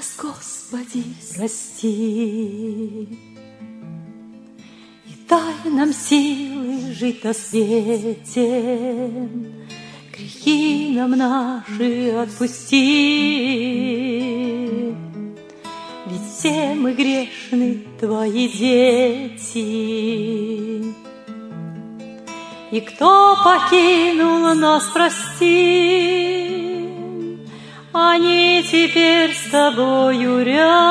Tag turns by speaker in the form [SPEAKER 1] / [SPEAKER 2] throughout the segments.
[SPEAKER 1] нас, Господи, прости, и дай нам силы жить на свете, грехи нам наши отпусти. Ведь все мы грешны, Твои дети. И кто покинул нас, прости, они теперь с Тобою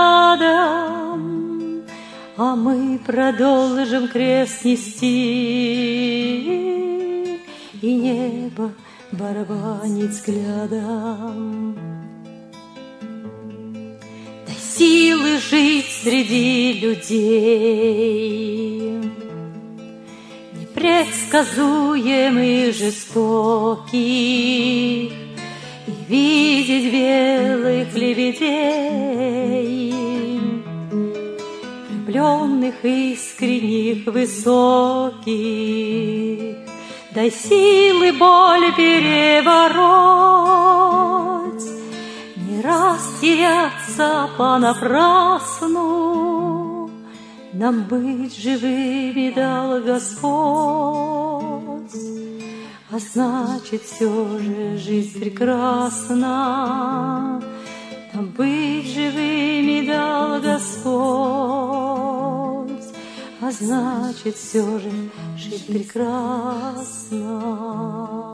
[SPEAKER 1] рядом, а мы продолжим крест нести и небо барабанить взглядом. Дай силы жить среди людей, непредсказуемых, жестоких, и видеть белых лебедей, влюбленных, искренних, высоких. Дай силы боль перебороть, не растеряться понапрасну. Нам быть живыми дал Господь, а значит, все же жизнь прекрасна. Нам быть живыми дал Господь, а значит, все же жизнь прекрасна.